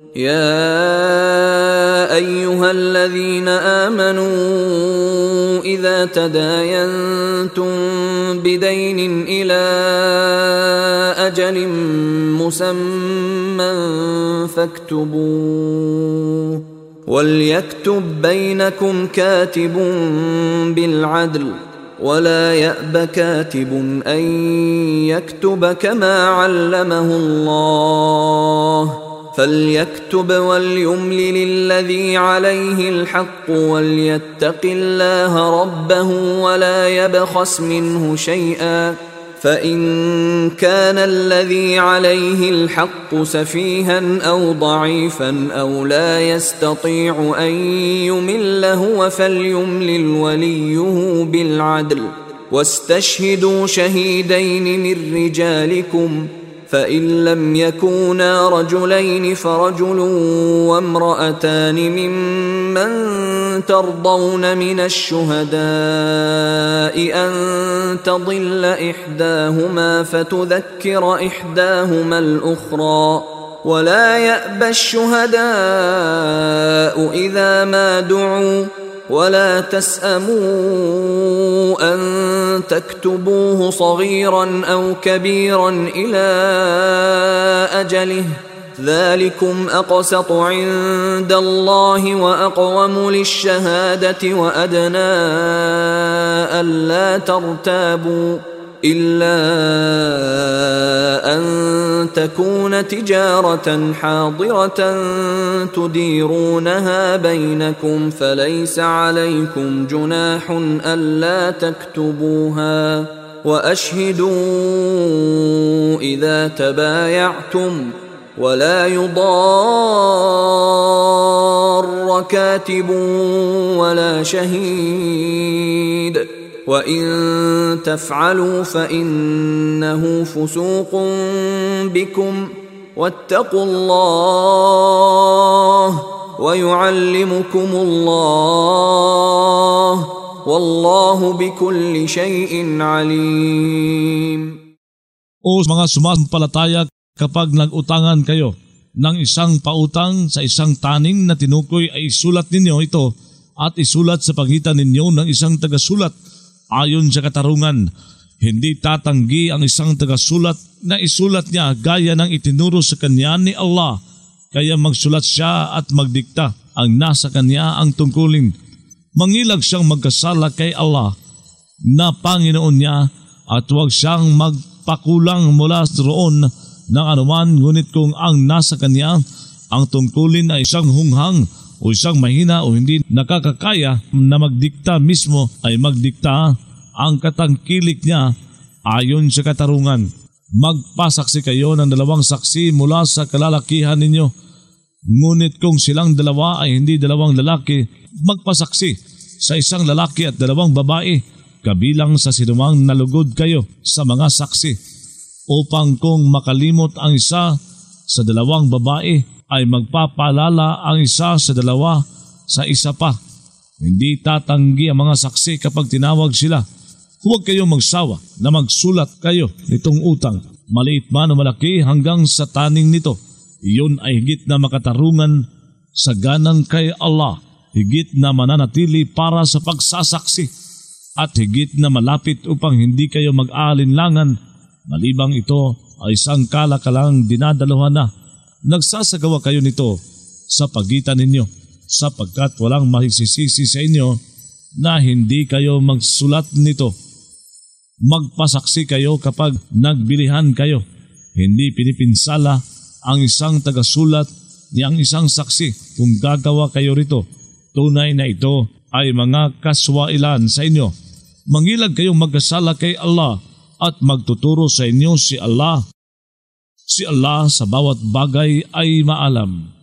يا أيها الذين آمنوا إذا تداينتم بدين إلى أجل مسمى فاكتبوه وليكتب بينكم كاتب بالعدل ولا يأب كاتب أن يكتب كما علمه الله فليكتب وليملل الذي عليه الحق وليتق الله ربه ولا يبخس منه شيئا فإن كان الذي عليه الحق سفيها أو ضعيفا أو لا يستطيع أن يمل هو فليملل وليه بالعدل واستشهدوا شهيدين من رجالكم فإن لم يكونا رجلين فرجل وامرأتان ممن ترضون من الشهداء أن تضل إحداهما فتذكر إحداهما الأخرى ولا يأبى الشهداء إذا ما دعوا ولا تسأموا أن تكتبوه صغيرا أو كبيرا إلى أجله ذلكم أقسط عند الله وأقوم للشهادة وأدنى ألا ترتابوا إلا أن تكون تجارة حاضرة تديرونها بينكم فليس عليكم جناح ألا تكتبوها وأشهدوا إذا تبايعتم ولا يضار كاتب ولا شهيد وإن تفعلوا فإنه فسوق بكم واتقوا الله ويعلمكم الله والله بكل شيء عليم. O mga sumasampalataya, kapag nag-utangan kayo ng isang pautang sa isang taning na tinukoy ay isulat ninyo ito at isulat sa pagitan ninyo ng isang tagasulat ayon sa katarungan. Hindi tatanggi ang isang tagasulat na isulat niya gaya ng itinuro sa kanya ni Allah, kaya magsulat siya at magdikta ang nasa kanya ang tungkulin. Mangilag siyang magkasala kay Allah na Panginoon niya at huwag siyang magpakulang mula roon ng anuman, ngunit kung ang nasa kanya ang tungkulin ay isang hunghang o isang mahina o hindi nakakakaya na magdikta mismo, ay magdikta ang katangkilik niya ayon sa katarungan. Magpasaksi kayo ng 2 saksi mula sa kalalakihan ninyo, ngunit kung silang dalawa ay hindi 2 lalaki, magpasaksi sa isang lalaki at 2 babae, kabilang sa sinumang nalugod kayo sa mga saksi, upang kung makalimot ang isa sa 2 babae, ay magpapaalala ang isa sa 2 sa isa pa. Hindi tatanggi ang mga saksi kapag tinawag sila. Huwag kayong magsawa na magsulat kayo nitong utang, maliit man o malaki hanggang sa taning nito. Iyon ay higit na makatarungan sa ganang kay Allah, higit na mananatili para sa pagsasaksi, at higit na malapit upang hindi kayo mag-aalinlangan. Malibang ito ay isang kalakalang dinadaluhan na nagsasagawa kayo nito sa pagitan ninyo, sapagkat walang mahisisisi sa inyo na hindi kayo magsulat nito. Magpasaksi kayo kapag nagbilihan kayo. Hindi pinipinsala ang isang tagasulat ni ang isang saksi kung gagawa kayo rito. Tunay na ito ay mga kaswailan sa inyo. Mangilag kayong magkasala kay Allah at magtuturo sa inyo si Allah. Si Allah sa bawat bagay ay maalam.